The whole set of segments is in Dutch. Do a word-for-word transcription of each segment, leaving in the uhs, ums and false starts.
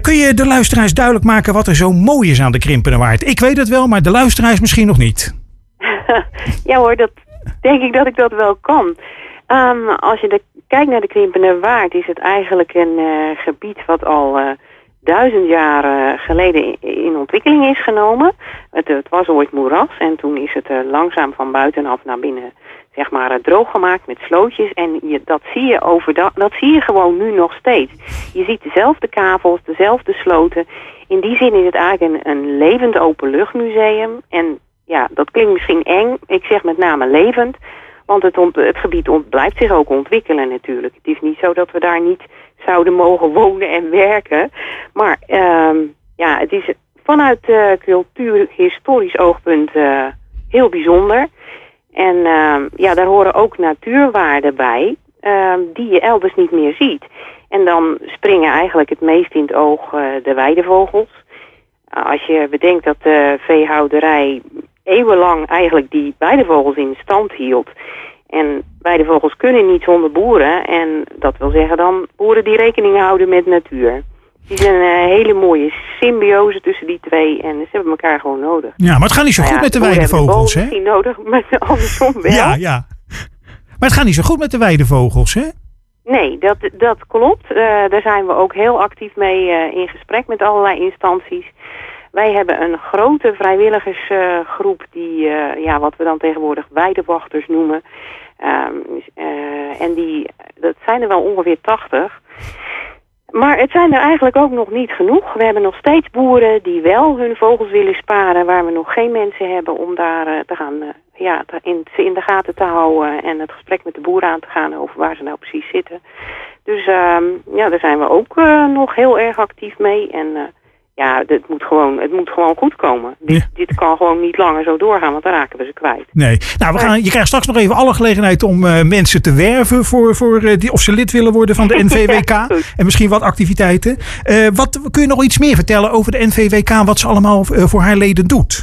kun je de luisteraars duidelijk maken wat er zo mooi is aan de Krimpenerwaard? Ik weet het wel, maar de luisteraars misschien nog niet. Ja hoor, dat denk ik dat ik dat wel kan. Um, als je de, kijkt naar de Krimpenerwaard, is het eigenlijk een uh, gebied wat al uh, duizend jaar uh, geleden in, in ontwikkeling is genomen. Het, het was ooit moeras en toen is het uh, langzaam van buitenaf naar binnen, zeg maar, uh, droog gemaakt met slootjes. En je, dat zie je overdag, dat zie je gewoon nu nog steeds. Je ziet dezelfde kavels, dezelfde sloten. In die zin is het eigenlijk een, een levend openluchtmuseum. En ja, dat klinkt misschien eng. Ik zeg met name levend. Want het, ont, het gebied ont, blijft zich ook ontwikkelen natuurlijk. Het is niet zo dat we daar niet zouden mogen wonen en werken. Maar um, ja, het is vanuit uh, cultuurhistorisch oogpunt uh, heel bijzonder. En uh, ja, daar horen ook natuurwaarden bij uh, die je elders niet meer ziet. En dan springen eigenlijk het meest in het oog uh, de weidevogels. Uh, als je bedenkt dat de veehouderij eeuwenlang eigenlijk die weidevogels in stand hield. En weidevogels kunnen niet zonder boeren. En dat wil zeggen dan boeren die rekening houden met natuur. Het is een uh, hele mooie symbiose tussen die twee. En ze hebben elkaar gewoon nodig. Ja, maar het gaat niet zo nou goed ja, met de weidevogels, hè? Misschien nodig, maar andersom wel. Ja, ja. Maar het gaat niet zo goed met de weidevogels, hè? Nee, dat, dat klopt. Uh, daar zijn we ook heel actief mee uh, in gesprek met allerlei instanties. Wij hebben een grote vrijwilligersgroep uh, die, uh, ja, wat we dan tegenwoordig weidewachters noemen. Um, uh, en die, dat zijn er wel ongeveer tachtig. Maar het zijn er eigenlijk ook nog niet genoeg. We hebben nog steeds boeren die wel hun vogels willen sparen, waar we nog geen mensen hebben om daar uh, te gaan, uh, ja, te, in, ze in de gaten te houden en het gesprek met de boeren aan te gaan over waar ze nou precies zitten. Dus um, ja, daar zijn we ook uh, nog heel erg actief mee. En uh, ja, het moet gewoon, het moet gewoon goed komen. Dit, ja. dit kan gewoon niet langer zo doorgaan, want dan raken we ze kwijt. Nee. Nou, we gaan, je krijgt straks nog even alle gelegenheid om uh, mensen te werven voor, voor uh, die, of ze lid willen worden van de N V W K. Ja, en misschien wat activiteiten. Uh, wat, kun je nog iets meer vertellen over de N V W K, wat ze allemaal uh, voor haar leden doet?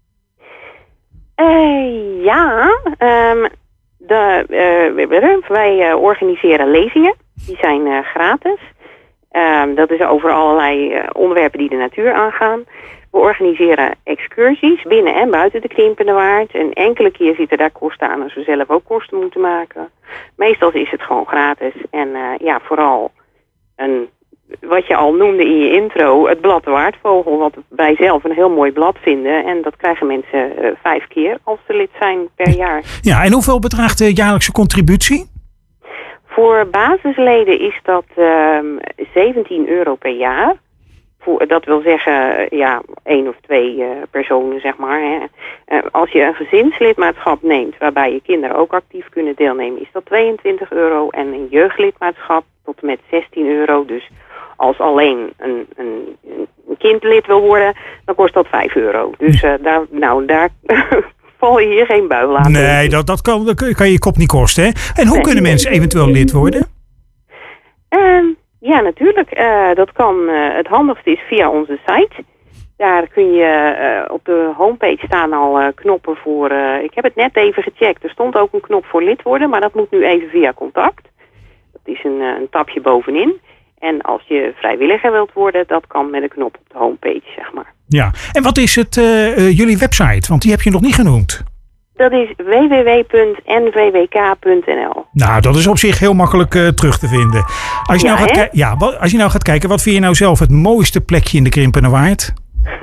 Uh, ja, um, de, uh, wij uh, organiseren lezingen. Die zijn uh, gratis. Um, dat is over allerlei uh, onderwerpen die de natuur aangaan. We organiseren excursies binnen en buiten de Krimpenerwaard. En enkele keer zitten daar kosten aan als we zelf ook kosten moeten maken. Meestal is het gewoon gratis. En uh, ja, vooral een, wat je al noemde in je intro, het blad de Waardvogel. Wat wij zelf een heel mooi blad vinden. En dat krijgen mensen uh, vijf keer als ze lid zijn per jaar. Ja, en hoeveel bedraagt de jaarlijkse contributie? Voor basisleden is dat um, zeventien euro per jaar. Voor, dat wil zeggen, ja, één of twee uh, personen, zeg maar. Hè. Uh, als je een gezinslidmaatschap neemt, waarbij je kinderen ook actief kunnen deelnemen, is dat tweeëntwintig euro. En een jeugdlidmaatschap tot en met zestien euro. Dus als alleen een, een, een kind lid wil worden, dan kost dat vijf euro. Dus uh, daar, nou, daar val je hier geen buil aan. Nee, dat, dat, kan, dat kan je kop niet kosten, hè? En hoe nee, kunnen mensen eventueel lid worden? Uh, ja, natuurlijk. Uh, dat kan, uh, het handigste is via onze site. Daar kun je uh, op de homepage staan al uh, knoppen voor... Uh, ik heb het net even gecheckt. Er stond ook een knop voor lid worden, maar dat moet nu even via contact. Dat is een, uh, een tapje bovenin. En als je vrijwilliger wilt worden, dat kan met een knop op de homepage, zeg maar. Ja, en wat is het uh, uh, jullie website? Want die heb je nog niet genoemd. Dat is w w w punt n v w k punt n l. Nou, dat is op zich heel makkelijk uh, terug te vinden. Als je, ja, nou gaat ja, als je nou gaat kijken, wat vind je nou zelf het mooiste plekje in de Krimpenerwaard?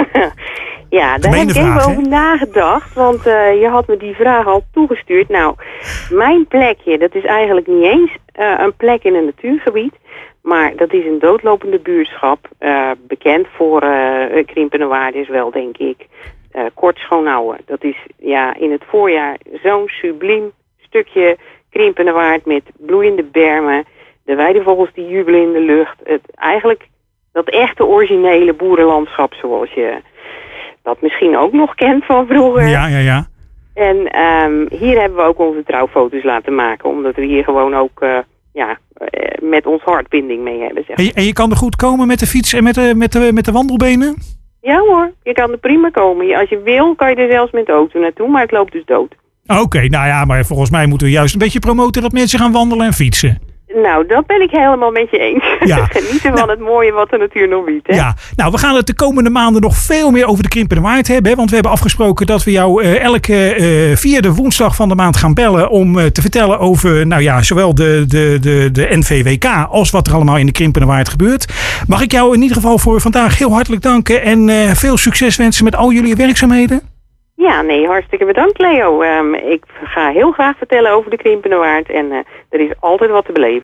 Ja, daar heb ik even over nagedacht, want uh, je had me die vraag al toegestuurd. Nou, mijn plekje, dat is eigenlijk niet eens uh, een plek in een natuurgebied, maar dat is een doodlopende buurtschap, uh, bekend voor uh, Krimpenerwaarders wel, denk ik. Uh, Kort Schoonouwen. Dat is ja in het voorjaar zo'n subliem stukje Krimpenerwaard met bloeiende bermen, de weidevogels die jubelen in de lucht. Het, eigenlijk dat echte originele boerenlandschap zoals je dat misschien ook nog kent van vroeger. Ja, ja, ja. En um, hier hebben we ook onze trouwfoto's laten maken, omdat we hier gewoon ook uh, ja, uh, met ons hartbinding mee hebben. Zeg. En, je, en je kan er goed komen met de fiets en met de, met de, met de wandelbenen? Ja hoor, je kan er prima komen. Als je wil, kan je er zelfs met de auto naartoe, maar het loopt dus dood. Oké, okay, nou ja, maar volgens mij moeten we juist een beetje promoten dat mensen gaan wandelen en fietsen. Nou, dat ben ik helemaal met je eens. Ja. Genieten nou, van het mooie wat de natuur nog biedt. Hè? Ja, nou, we gaan het de komende maanden nog veel meer over de Krimpende Waard hebben. Hè, want we hebben afgesproken dat we jou uh, elke uh, vierde woensdag van de maand gaan bellen om uh, te vertellen over, nou ja, zowel de, de, de, de N V W K als wat er allemaal in de Krimpende Waard gebeurt. Mag ik jou in ieder geval voor vandaag heel hartelijk danken en uh, veel succes wensen met al jullie werkzaamheden? Ja, nee, hartstikke bedankt, Leo. Um, ik ga heel graag vertellen over de Krimpende Waard en uh, er is altijd wat te beleven.